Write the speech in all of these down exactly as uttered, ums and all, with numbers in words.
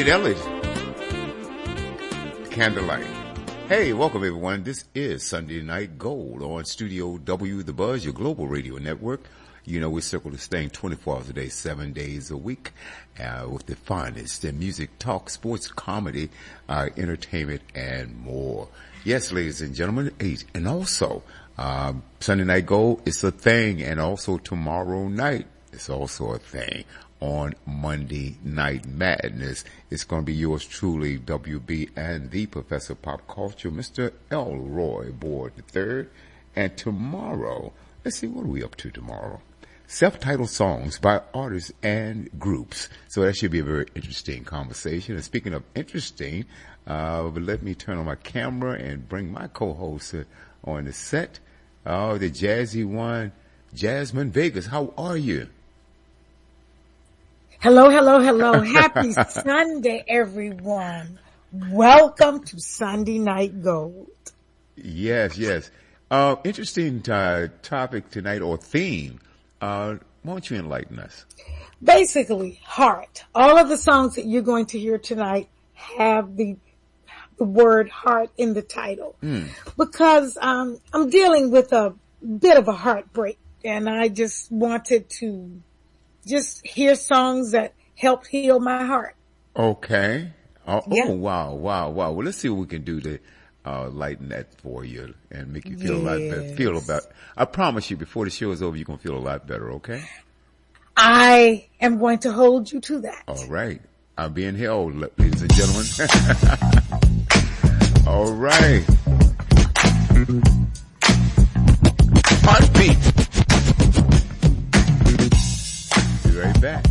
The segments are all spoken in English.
Elliott, Candlelight. Hey, welcome everyone. This is Sunday Night Gold on Studio W, The Buzz, your global radio network. You know, we circle this thing twenty-four hours a day, seven days a week, uh, with the finest in music, talk, sports, comedy, uh, entertainment, and more. Yes, ladies and gentlemen, eight. And also, um, Sunday Night Gold is a thing, and also tomorrow night it's also a thing. On Monday Night Madness, it's going to be yours truly, W B, and the Professor of Pop Culture, Mister Elroy Board the Third. And tomorrow, let's see, what are we up to tomorrow? Self-titled songs by artists and groups. So that should be a very interesting conversation. And speaking of interesting, uh, let me turn on my camera and bring my co-host uh, on the set. Oh, the jazzy one, Jasmine Vegas. How are you? Hello, hello, hello. Happy Sunday, everyone. Welcome to Sunday Night Gold. Yes, yes. Uh, interesting uh, topic tonight, or theme. Uh, why don't you enlighten us? Basically, heart. All of the songs that you're going to hear tonight have the the word heart in the title. Mm. Because um, I'm dealing with a bit of a heartbreak, and I just wanted to just hear songs that helped heal my heart. Okay. Oh, yeah. oh wow, wow, wow. Well, let's see what we can do to uh, lighten that for you and make you feel yes. a lot better. Feel about. I promise you, before the show is over, you're gonna feel a lot better. Okay. I am going to hold you to that. All right. I'm being held, ladies and gentlemen. All right. Heartbeat. Be right back.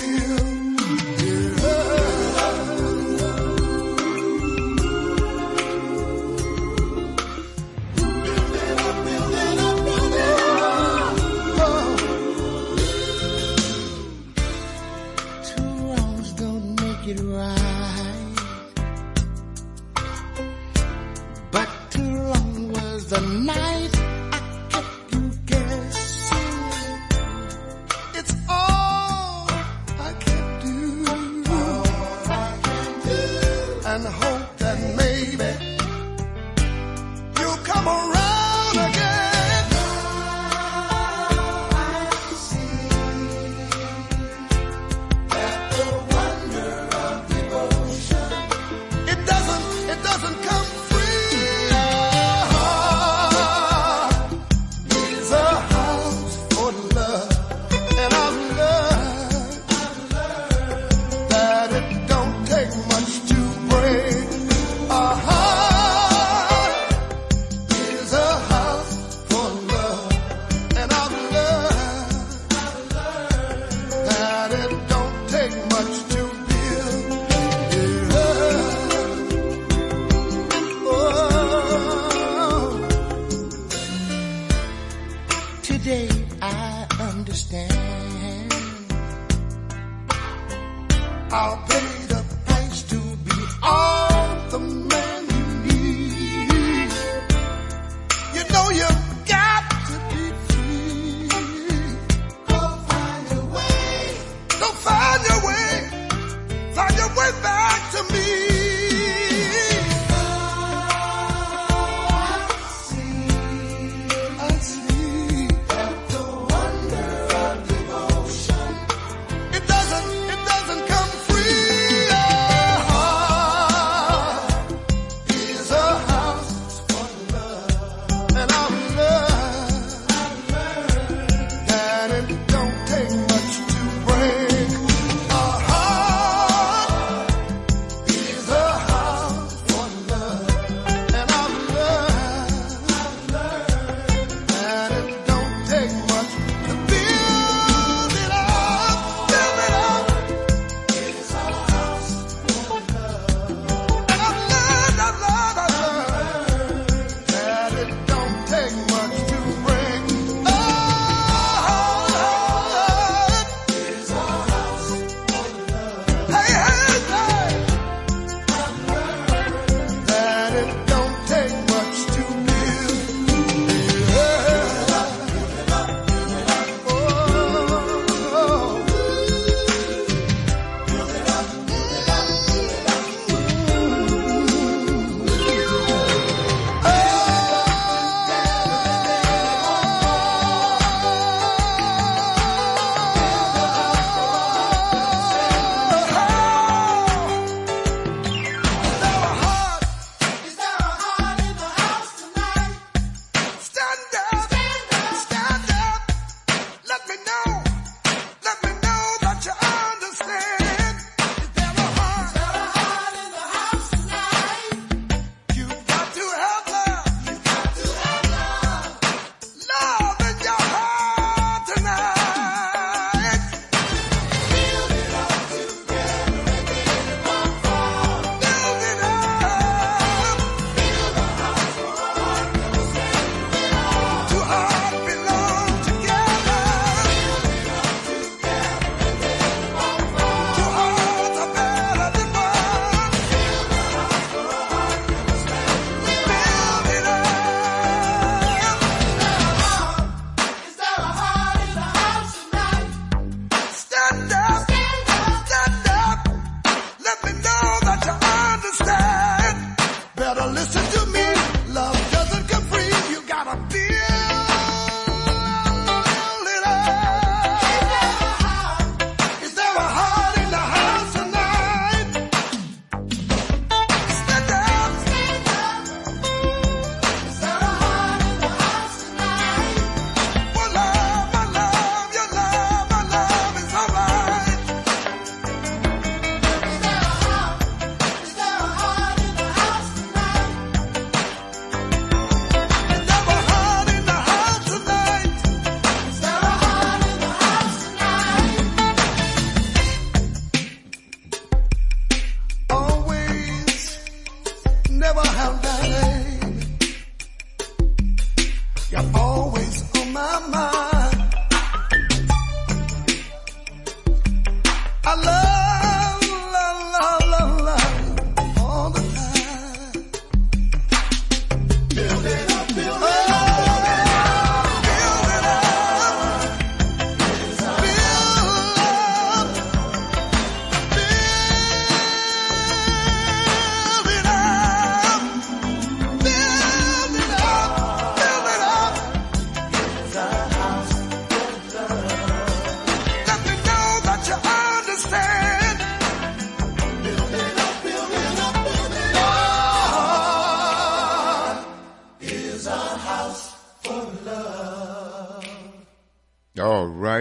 It doesn't, it doesn't come free.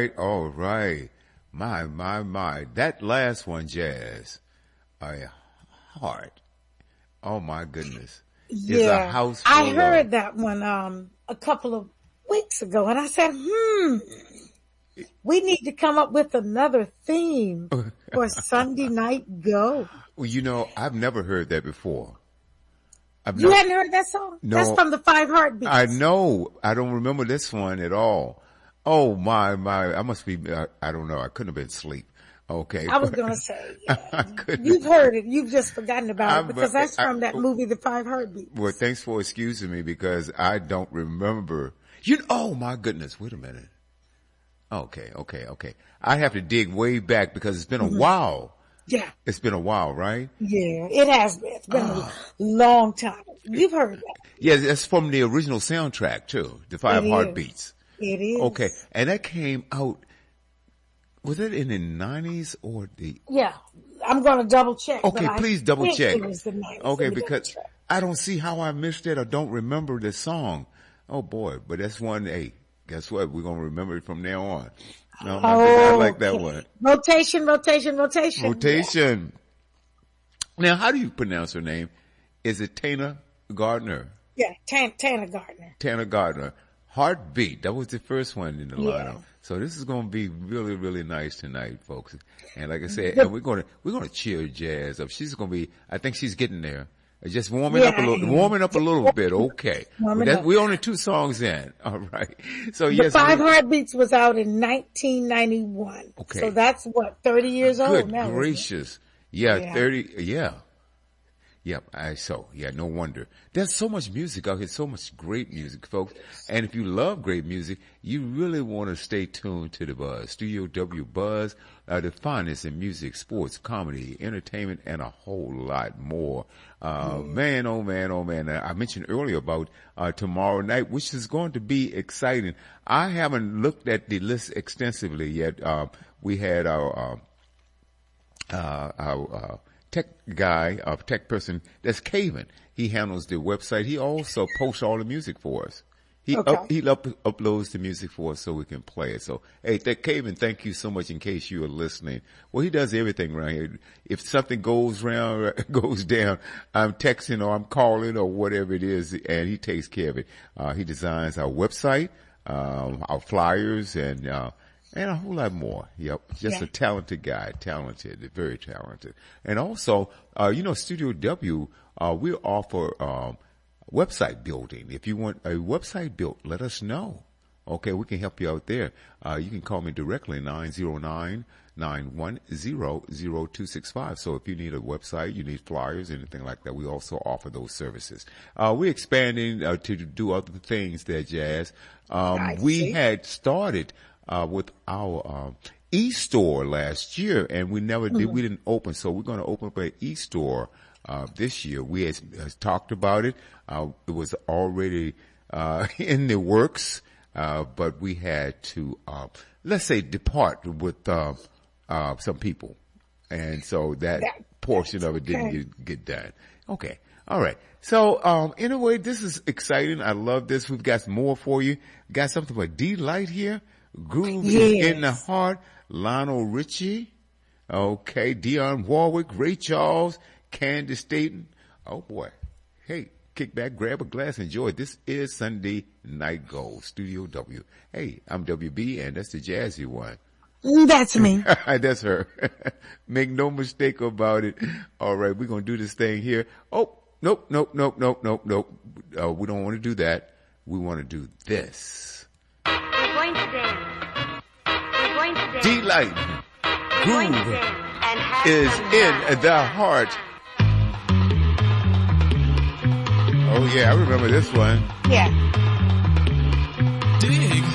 right, all right. My, my, my. That last one, Jazz, a heart. Oh my goodness. Yeah. It's a house full I heard of, that one, um, a couple of weeks ago and I said, hmm, we need to come up with another theme for Sunday Night Go. Well, you know, I've never heard that before. I've You not, hadn't heard that song? No. That's from the Five Heartbeats. I know. I don't remember this one at all. Oh my, my, I must be, I, I don't know. I couldn't have been asleep. Okay. I was going to say, I you've heard it. You've just forgotten about I'm, it because that's from I, that movie, The Five Heartbeats. Well, thanks for excusing me because I don't remember. You, oh my goodness. Wait a minute. Okay, okay, okay. I have to dig way back because it's been a mm-hmm. while. Yeah. It's been a while, right? Yeah, it has been. It's been uh, a long time. You've heard that. Yeah, it's from the original soundtrack too, The Five it Heartbeats. Is. It is. Okay, and that came out, was it in the nineties or the? Yeah, I'm going to double check. Okay, please I double check. It was the nineties. Okay, because I don't see how I missed it or don't remember the song. Oh boy, but that's one, hey, guess what? We're going to remember it from now on. No, oh, I like that one. Rotation, rotation, rotation. Rotation. Yeah. Now, how do you pronounce her name? Is it Tana Gardner? Yeah, Tan- Tana Gardner. Tana Gardner. Heartbeat. That was the first one in the yeah. lineup. So this is going to be really, really nice tonight, folks. And like I said, and we're going to, we're going to cheer Jazz up. She's going to be, I think she's getting there. Just warming yeah. up a little, warming up a little bit. Okay. We're only two songs in. All right. So the yes. Five Heartbeats was out in nineteen ninety-one. Okay. So that's what, thirty years Good old now. Good gracious. Yeah, yeah, thirty, yeah. Yep, I so, yeah, no wonder. There's so much music out here, so much great music, folks. And if you love great music, you really want to stay tuned to the Buzz. Studio W Buzz, uh, the finest in music, sports, comedy, entertainment, and a whole lot more. Uh, mm. man, oh man, oh man. I mentioned earlier about, uh, tomorrow night, which is going to be exciting. I haven't looked at the list extensively yet. Uh, we had our, uh, uh, our, uh, tech guy, a tech person that's Caven. He handles the website. He also posts all the music for us. He okay. up, he up, uploads the music for us so we can play it. So, hey, that Caven, thank you so much in case you are listening. Well, he does everything around here. If something goes round, goes down, I'm texting or I'm calling or whatever it is, and he takes care of it. Uh, he designs our website, um, our flyers, and, uh, and a whole lot more. Yep. Just yeah. a talented guy. Talented. Very talented. And also, uh, you know, Studio W, uh, we offer, um, website building. If you want a website built, let us know. Okay. We can help you out there. Uh, you can call me directly, nine zero nine, nine one zero, zero two six five. So if you need a website, you need flyers, anything like that, we also offer those services. Uh, we're expanding, uh, to do other things there, Jazz. Um, we see. had started, Uh, with our, um, e-store last year and we never did, mm-hmm. we didn't open. So we're going to open up an e-store, uh, this year. We had, had talked about it. Uh, it was already, uh, in the works. Uh, but we had to, uh, let's say depart with, uh, uh, some people. And so that, that portion of it didn't okay. get, get done. Okay. All right. So, um, anyway, this is exciting. I love this. We've got more for you. Got something for D-Light here. Groove yes. is in the heart. Lionel Richie. Okay. Dionne Warwick, Ray Charles, Candace Staten. Oh boy. Hey, kick back, grab a glass, enjoy. This is Sunday Night Gold, Studio W. Hey, I'm W B and that's the jazzy one. That's me. That's her. Make no mistake about it. All right. We're going to do this thing here. Oh, nope, nope, nope, nope, nope, nope. Uh, we don't want to do that. We want to do this. We're going to dance. We're going to dance. D-Light. Groove and is in fun. the heart. Oh yeah, I remember this one. Yeah. Dig.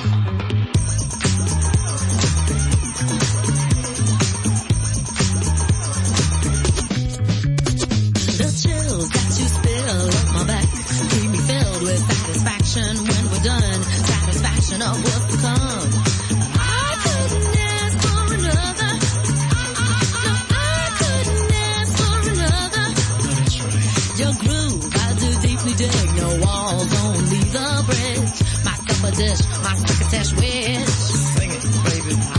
The chills that you spill up my back leave me filled with satisfaction when we're done. Satisfaction of what's to come. I couldn't ask for another. No, I couldn't ask for another. That's right. Your groove, I do deeply dig. No walls, only the bridge. My cup of dish, my crocketesh wish. Sing it, baby.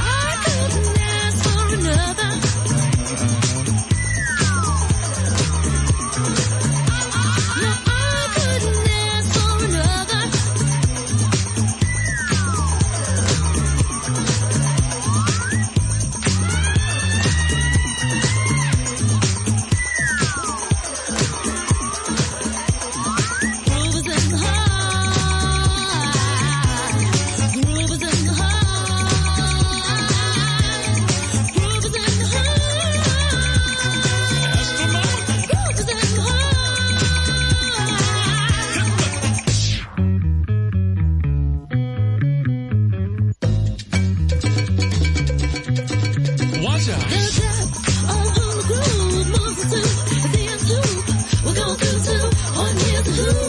All from the groove, multitude, the end too. We're going through two, one year to who.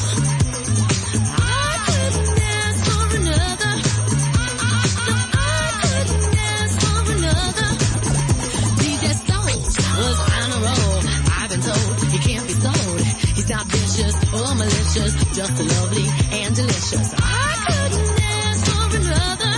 I couldn't ask for another. No, I couldn't ask for another. D J Stone was on a roll. I've been told he can't be sold. He's not vicious or malicious, just lovely and delicious. I couldn't ask for another.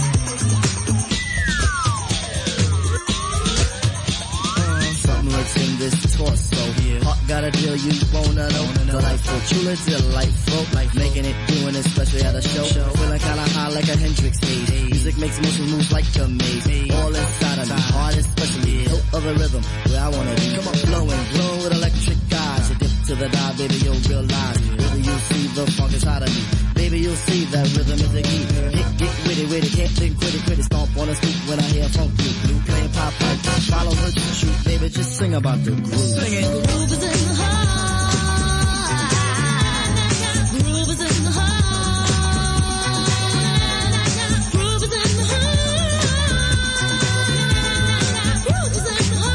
Uh, something lurks in this torso. Heart got a deal you wanna know. Delightful, truly delightful. Like making it, doing it, especially at a show. Feeling kinda high like a Hendrix haze. Music makes motion moves like a maze. All inside of me, heart especially. Hilt of the rhythm, where I wanna be. Come on, flowing, glowing with electric eyes. You dip to the dive, baby, you'll realize. Baby, you'll see the funk inside of me. Baby, you'll see that rhythm is the key. Get, get witty, witty, can't think, quit it, quit it. Stomp on the street when I hear funk blue. Blue playing pop pipe, follow her to shoot. Baby, just sing about the groove. Sing it. The groove is in the heart. The groove is in the heart. Groove is in the heart. Groove is in the heart.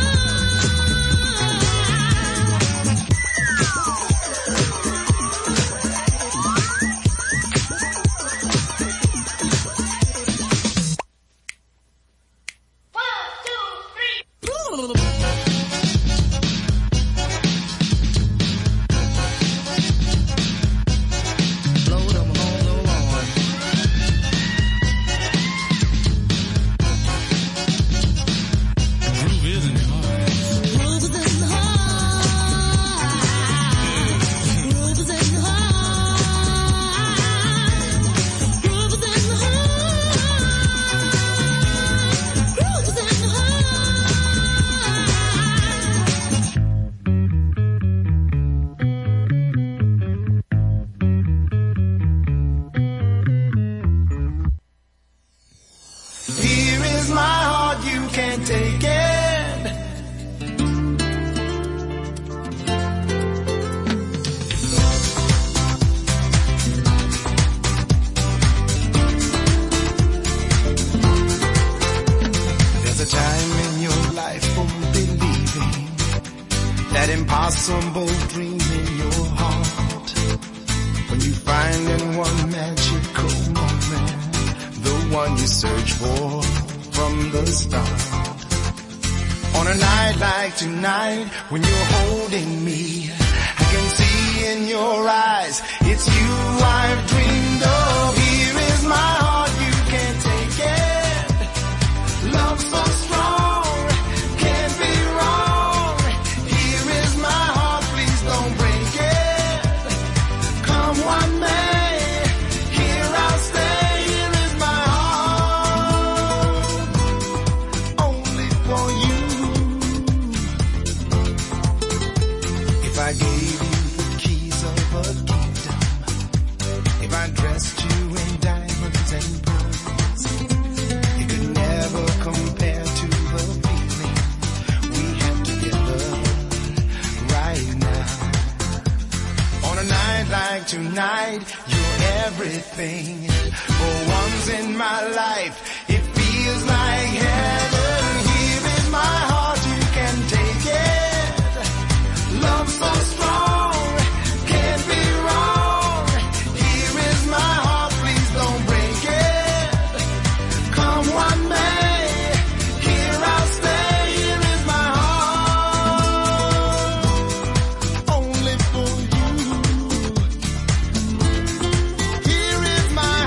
Blow them home, no on. Groove is in the heart. Groove is in the heart. Groove is in the heart. Groove is in the heart. Groove is in the heart. Here is my heart, you can't take it. There's a time in your life for believing that impossible dream in your heart. When you find in one magical moment the one you search for from the start. On a night like tonight, when you're holding me, I can see in your eyes, it's you I've dreamed of. Here is my heart, you can't take it. Love so strong, can't be wrong. Here is my heart, please don't break it. Come what may, here I'll stay. Here is my heart, only for you. If I gave you the keys of a kingdom, if I dressed you in diamonds and pearls, it could never compare to the feeling we have together right now. On a night like tonight, you're everything. For once in my life, it feels like heaven. Here is my heart, you can take it. Love so strong, can't be wrong. Here is my heart, please don't break it. Come what may, here I'll stay. Here is my heart, only for you. Here is my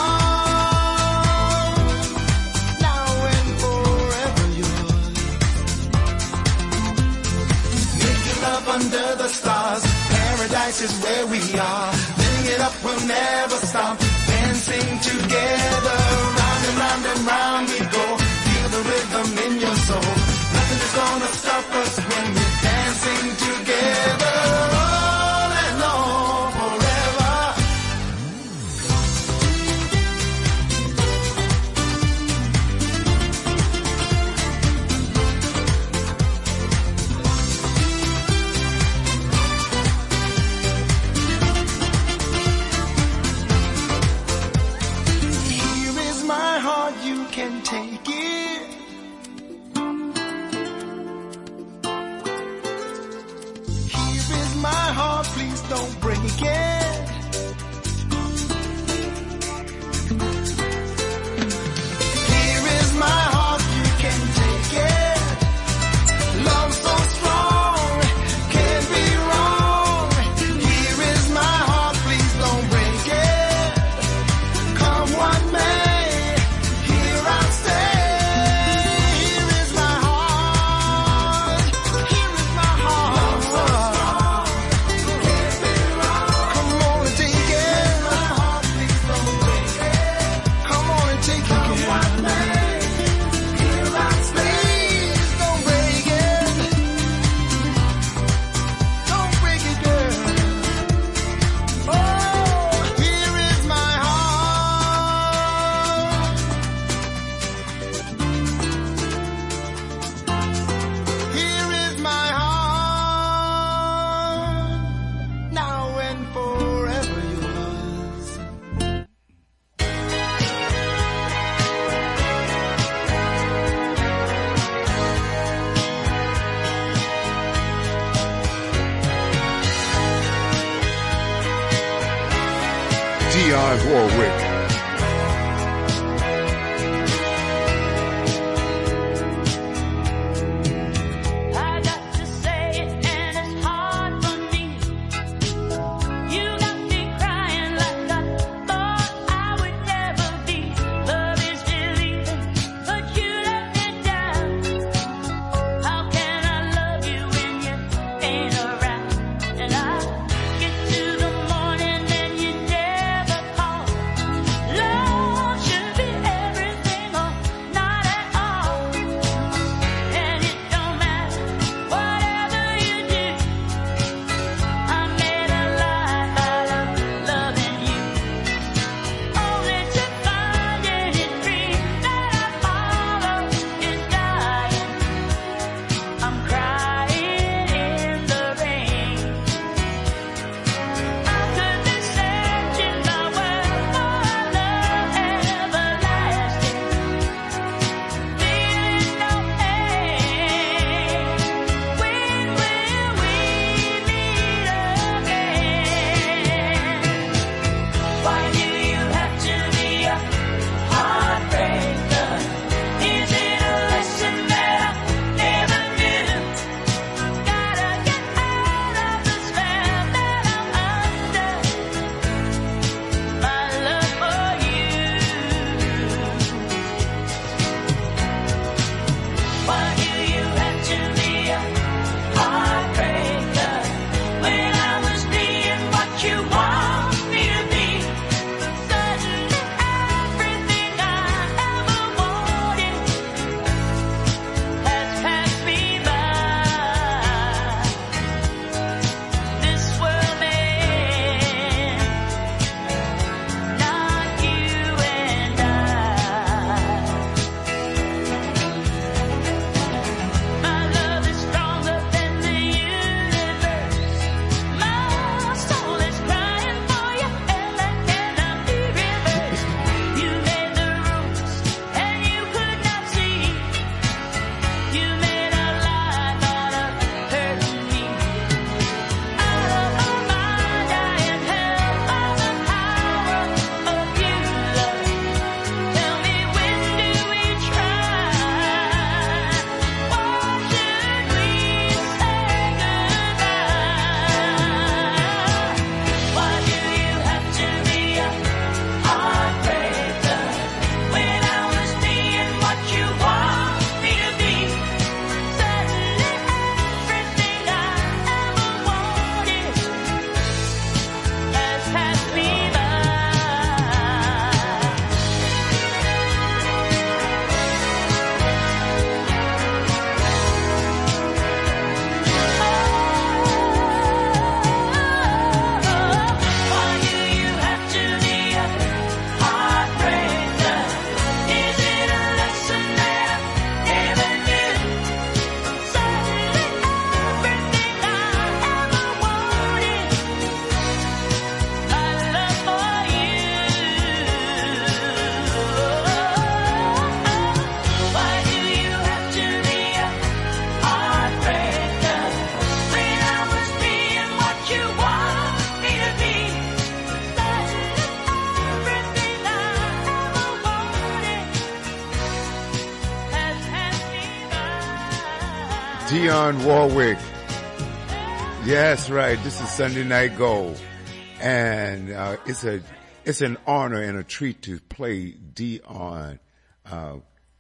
heart, now and forever yours. Making love under the stars, paradise is where we are. Living it up, we'll never stop. Dancing together, round and round and round we go. Feel the rhythm in your soul. Nothing is gonna stop us when we're dancing together. All and all, forever. Here is my heart, you can take it. don't break it. Here is my heart, you can take it. Love so strong, can't be wrong. Here is my heart, please don't break it. Come what may, here I'll stay. Here is my heart, here is my heart. Love so strong, can't be wrong. Come on and take it. My heart, please don't break it. Come on and take it. Come what may, here I'll stay. Please don't break it. Don't break it, girl. Oh, here is my heart. Here is my heart. Now and forever yours. Dionne Warwick. I got to say it and it's hard for me. You got me crying like I thought I would never be. Love is believing, but you let me down. How can I love you when you ain't around? And I get to the morning and you never call. Dionne Warwick. Yes, right. This is Sunday Night Gold. And, uh, it's a, it's an honor and a treat to play Dionne. Uh,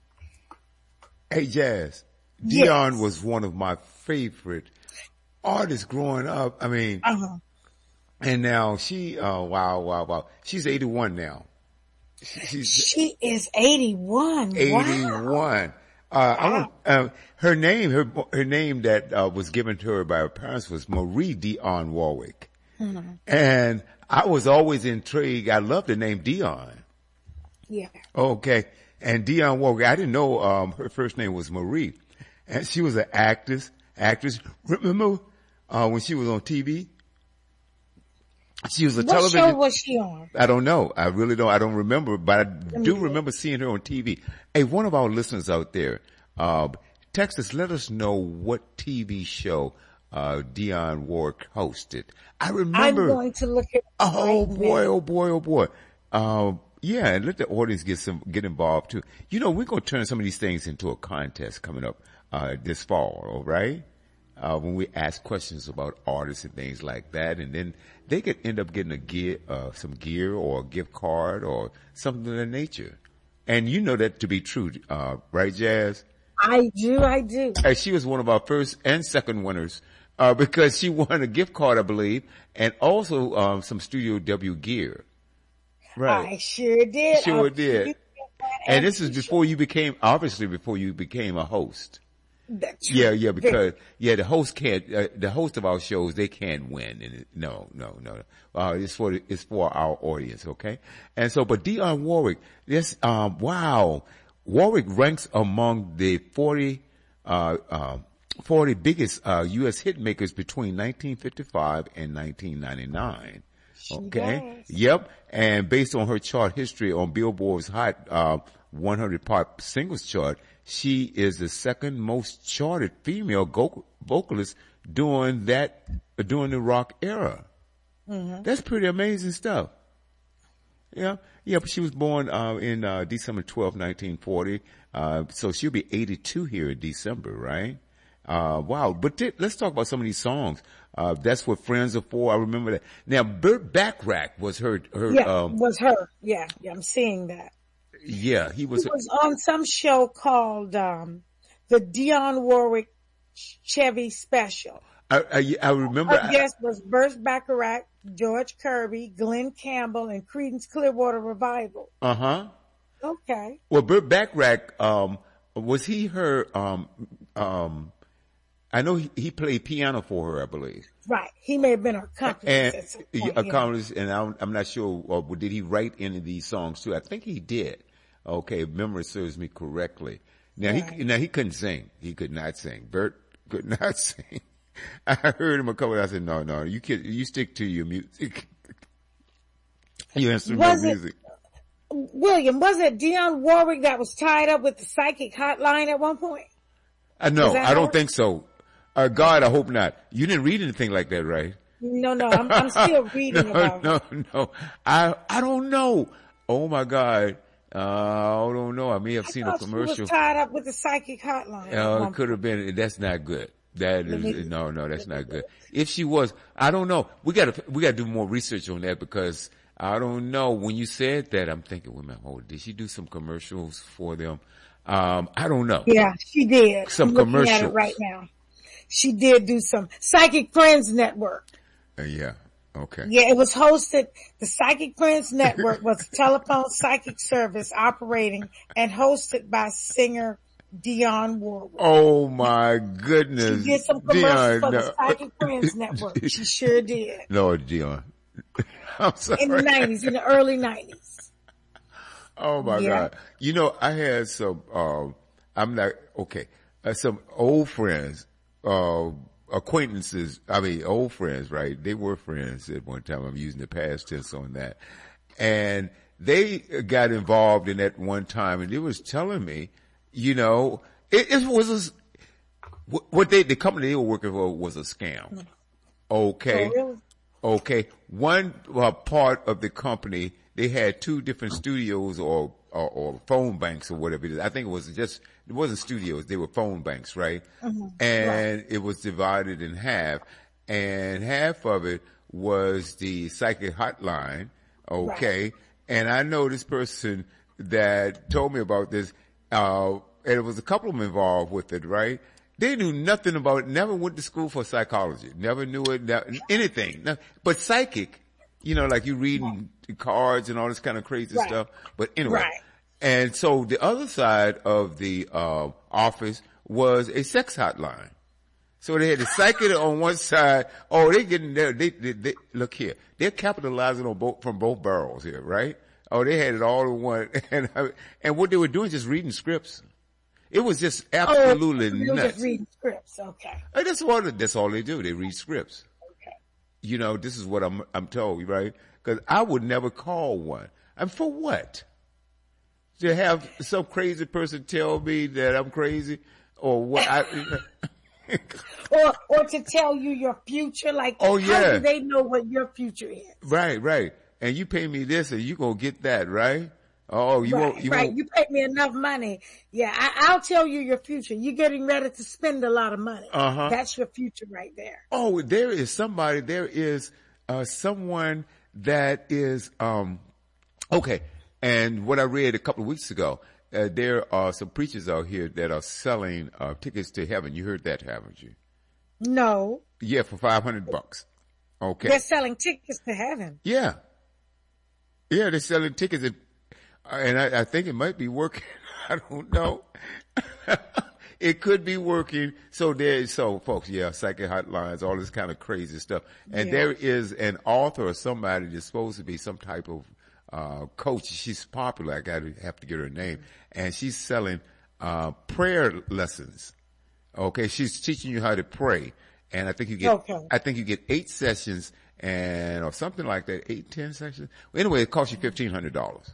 hey, Jazz. Yes. Dionne was one of my favorite artists growing up. I mean, Uh-huh. and now she, uh, wow, wow, wow. She's eighty-one now. She's She is eighty-one. Wow. eighty-one. Uh, I want, uh, her name, her, her name that, uh, was given to her by her parents was Marie Dionne Warwick. Mm-hmm. And I was always intrigued. I love the name Dionne. Yeah. Okay. And Dionne Warwick, I didn't know, um, her first name was Marie. And she was an actress, actress. Remember, uh, when she was on T V? She was a What television. show was she on? I don't know. I really don't. I don't remember, but I do remember seeing her on T V. Hey, one of our listeners out there, uh, text us, let us know what T V show, uh, Dionne Warwick hosted. I remember. I'm going to look at it. Oh right boy, now. oh boy, oh boy. Um, yeah, and let the audience get some, get involved too. You know, we're going to turn some of these things into a contest coming up, uh, this fall, all right? Uh, when we ask questions about artists and things like that, and then they could end up getting a gear, uh, some gear or a gift card or something of that nature. And you know that to be true, uh, right, Jazz? I do, I do. Uh, she was one of our first and second winners, uh, because she won a gift card, I believe, and also, um, some Studio W gear. Right. I sure did. Sure I did. And this is before you became, obviously before you became a host. That's Yeah, yeah, because, yeah, the host can't, uh, the host of our shows, they can't win. And it, no, no, no. Uh, it's for, the, it's for our audience, okay? And so, but Dionne Warwick, this, um, wow. Warwick ranks among the forty, uh, uh, forty biggest, uh, U S hit makers between nineteen fifty-five and nineteen ninety-nine. Okay. does. Yep. And based on her chart history on Billboard's Hot, uh, one hundred pop singles chart, she is the second most charted female go- vocalist during that, during the rock era. Mm-hmm. That's pretty amazing stuff. Yeah. Yeah. But she was born, uh, in, uh, December twelfth, nineteen forty. Uh, so she'll be eighty-two here in December, right? Uh, wow. But th- let's talk about some of these songs. Uh, that's what Friends Are For. I remember that. Now, Burt Bacharach was her, her, Yeah, um, was her. Yeah, yeah, I'm seeing that. yeah, he was, He was on some show called, um, the Dionne Warwick Chevy Special. I, I, I remember. Her guest was Burt Bacharach, George Kirby, Glenn Campbell, and Creedence Clearwater Revival. Uh huh. Okay. Well, Burt Bacharach, um, was he her, um, um, I know he, he played piano for her, I believe. Right. He may have been her accompanist And at some point, yeah. accompanist, and I'm, I'm not sure, or did he write any of these songs too? I think he did. Okay, if memory serves me correctly. Now Right. he, now he couldn't sing. He could not sing. Burt could not sing. I heard him a couple. I said, no, no, you can, you stick to your music, your instrumental Was it- music. William, was it Dionne Warwick that was tied up with the psychic hotline at one point? Uh, no, Is that I how don't it- think so. Uh, God, I hope not. You didn't read anything like that, right? No, no, I'm, I'm still reading no, about no, it. no. I, I don't know. Oh my God. Uh, I don't know. I may have I seen a thought she commercial. was tied up with the psychic hotline. at Uh, one it could have been. That's not good. That Let me- is, no, no, that's not good. If she was, I don't know. We gotta, we gotta do more research on that because I don't know. When you said that, I'm thinking, wait a minute, hold, did she do some commercials for them? Um, I don't know. Yeah, she did. Some I'm looking at commercials. it right now. She did do some Psychic Friends Network. Uh, yeah. Okay. Yeah, it was hosted. The Psychic Friends Network was a telephone psychic service operating and hosted by singer Dionne Warwick. Oh my goodness. She did some commercials Dionne, for no. the Psychic Friends Network. She sure did. Lord, Dionne. I'm sorry. In the nineties, in the early nineties. Oh my Yeah. God. You know, I had some, um, I'm not, okay, uh, some old friends, uh, acquaintances, I mean, old friends, right? They were friends at one time. I'm using the past tense on that. And they got involved in that one time and they was telling me, you know, it, it was, a, what they, the company they were working for was a scam. Okay. Oh, really? Okay. One uh, part of the company, they had two different studios or or, or phone banks or whatever it is. I think it was just, it wasn't studios. They were phone banks, right? Mm-hmm. And right. It was divided in half, and half of it was the psychic hotline. Okay. Right. And I know this person that told me about this, uh, and it was a couple of them involved with it, right? They knew nothing about it, never went to school for psychology, never knew it, never, anything. No, but psychic, you know, like you reading right. cards and all this kind of crazy right. stuff. But anyway. Right. And so the other side of the, uh, office was a sex hotline. So they had the psychic on one side. Oh, they getting there. They, they, they, look here. They're capitalizing on both, from both barrels here, right? Oh, they had it all in one. And, and what they were doing is just reading scripts. It was just absolutely oh, they were nuts. Just reading scripts, okay. And that's what, that's all they do. They read scripts. Okay. You know, this is what I'm, I'm told, right? Cause I would never call one. And for what? To have some crazy person tell me that I'm crazy or what I, or, or to tell you your future, like, oh, yeah. How do they know what your future is? Right, right. And you pay me this and you gonna get that, right? Oh, you right, won't, you right. won't. You pay me enough money. Yeah, I, I'll tell you your future. You're getting ready to spend a lot of money. Uh-huh. That's your future right there. Oh, there is somebody, there is, uh, someone that is, um, okay. And what I read a couple of weeks ago, uh, there are some preachers out here that are selling, uh, tickets to heaven. You heard that, haven't you? No. Yeah, for five hundred bucks. Okay. They're selling tickets to heaven. Yeah. Yeah, they're selling tickets at, and I, I think it might be working. I don't know. It could be working. So there, so folks, yeah, psychic hotlines, all this kind of crazy stuff. And yeah. There is an author or somebody that's supposed to be some type of, uh, coach. She's popular. I gotta have to get her name. And she's selling, uh, prayer lessons. Okay. She's teaching you how to pray. And I think you get, okay. I think you get eight sessions and, or something like that, eight, ten sessions. Anyway, it costs you fifteen hundred dollars.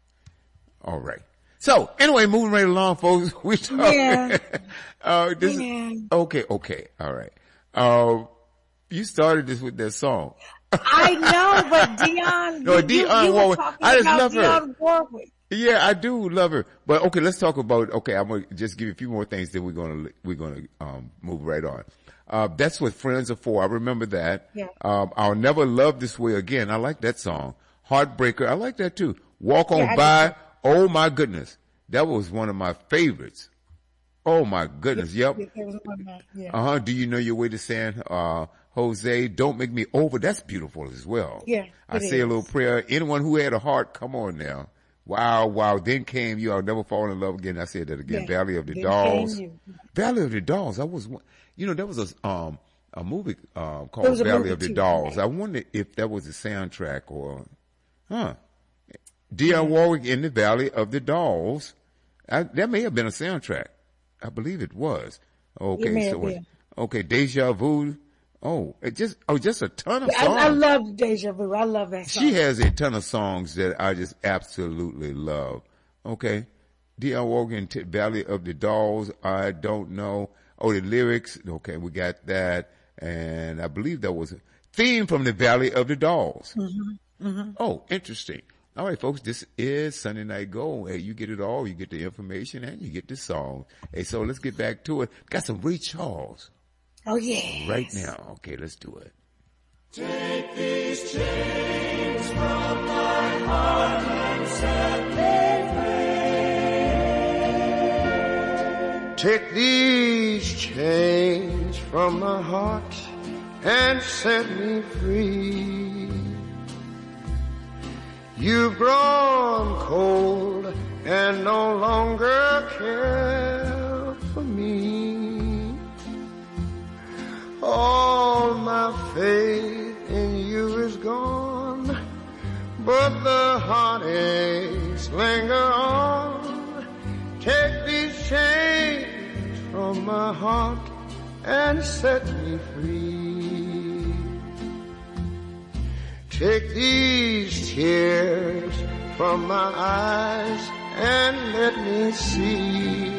All right. So anyway, moving right along, folks. We talking. Yeah. uh, this yeah. is, okay, okay, all right. Uh, you started this with that song. I know, but Dionne. No, Dionne Warwick. I just love Dionne her. Warwick. Yeah, I do love her. But okay, let's talk about. Okay, I'm gonna just give you a few more things. Then we're gonna we're gonna um move right on. Uh, that's what Friends Are For. I remember that. Yeah. Um, I'll Never Love This Way Again. I like that song. Heartbreaker. I like that too. Walk On yeah, By. Oh my goodness. That was one of my favorites. Oh my goodness. Yep. Yeah. Uh huh. Do You Know Your Way to San, uh, Jose? Don't Make Me Over. That's beautiful as well. Yeah. I say is. a little prayer. Anyone who had a heart, come on now. Wow, wow. Then came you. I'll never fall in love again. I said that again. Yeah. Valley of the then Dolls. Valley of the Dolls. I was, you know, there was a, um, a movie, um, called Valley movie of the too, Dolls. right? I wonder if that was a soundtrack or, huh. Dionne Warwick in the Valley of the Dolls. I, that may have been a soundtrack. I believe it was. Okay, so it, okay, Deja Vu. Oh, it just oh, just a ton of yeah, songs. I, I love Deja Vu. I love that song. She has a ton of songs that I just absolutely love. Okay, Dionne Warwick in T- Valley of the Dolls. I don't know. Oh, the lyrics. Okay, we got that, and I believe that was a theme from the Valley of the Dolls. Mm-hmm. Mm-hmm. Oh, interesting. All right, folks, this is Sunday Night Gold. Hey, you get it all. You get the information and you get the song. Hey, so let's get back to it. Got some Ray Charles. Oh, yeah. Right now. Okay, let's do it. Take these chains from my heart and set me free. Take these chains from my heart and set me free. You've grown cold and no longer care for me. All my faith in you is gone, but the heartaches linger on. Take these chains from my heart and set me free. Take these tears from my eyes and let me see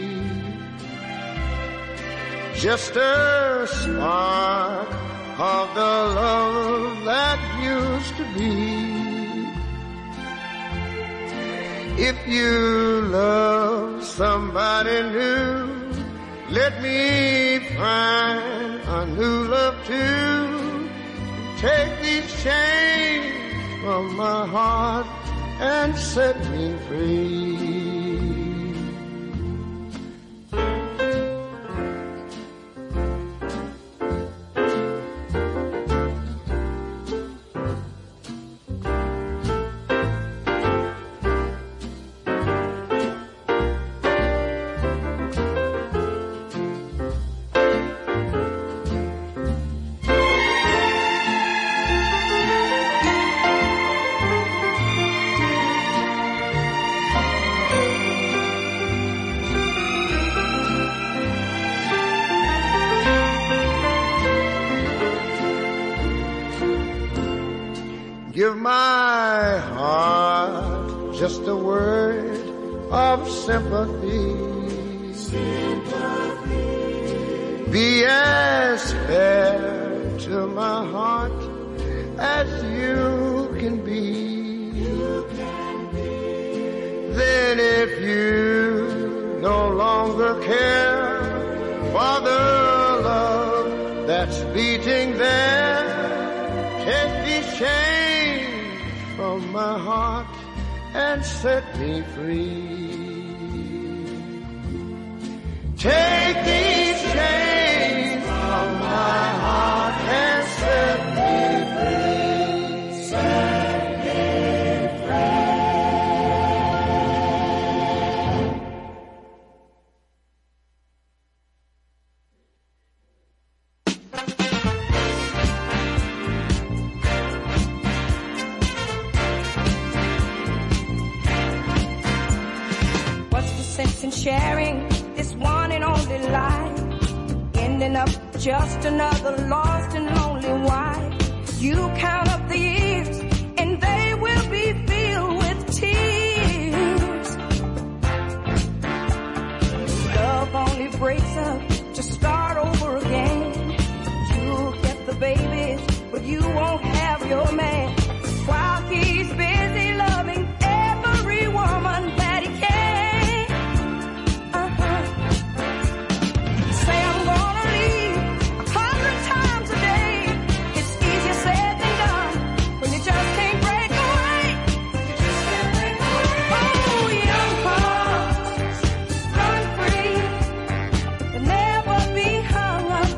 just a spark of the love that used to be. If you love somebody new, let me find a new love too. Take these chains from my heart and set me free. Give my heart just a word of sympathy. Sympathy. Be as fair to my heart as you can be. You can be. Then if you no longer care for the love that's beating there, take these chains from my heart and set me free. Take these chains from my heart and set me free. Set me free. And sharing this one and only life, ending up just another lost and lonely wife. You count up the years and they will be filled with tears. Love only breaks up to start over again. You'll get the babies, but you won't have your man, while he's busy loving every woman that he can. Never be hung up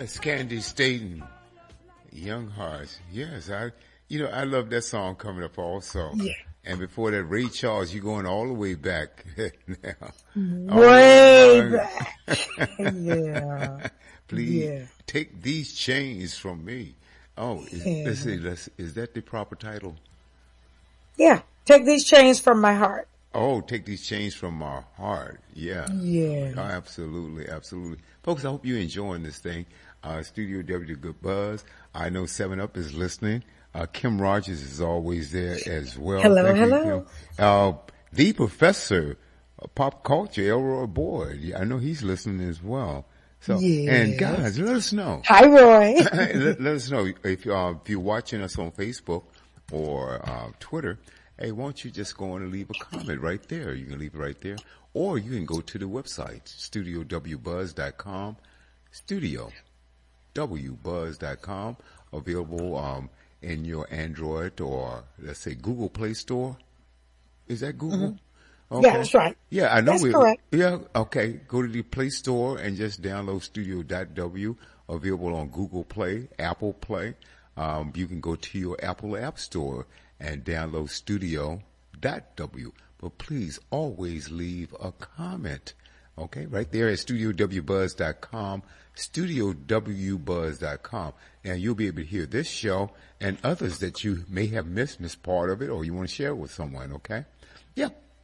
Yes, Candy Staten, Young Hearts. Yes, I, you know, I love that song coming up also. Yeah. And before that, Ray Charles, you're going all the way back now. Way Oh, back. Yeah. Please Yeah. take these chains from me. Oh, is, Yeah. let's see, let's, is that the proper title? Yeah. Take these chains from my heart. Oh, take these chains from my heart. Yeah. Yeah. Oh, absolutely, absolutely. Folks, I hope you're enjoying this thing. Uh, Studio W, Good Buzz. I know seven up is listening. Uh, Kim Rogers is always there as well. Hello, Thank you, hello. Kim. Uh, the professor of pop culture, Elroy Boyd. Yeah, I know he's listening as well. So, Yes. and guys, let us know. Hi, Roy. let, let us know if, uh, if you're watching us on Facebook or uh, Twitter. Hey, why don't you just go on and leave a comment right there? You can leave it right there. Or you can go to the website, studio w buzz dot com, studio w buzz dot com, available um, in your Android or, let's say, Google Play Store. Is that Google? Mm-hmm. Yeah, that's right. Yeah, I know. That's we, correct. Yeah, okay. Go to the Play Store and just download studio dot w, available on Google Play, Apple Play. Um, you can go to your Apple App Store and download studio dot w. But please always leave a comment. Okay, right there at studio w buzz dot com, studio w buzz dot com. Now you'll be able to hear this show and others that you may have missed, missed part of it, or you want to share it with someone, okay? Yeah,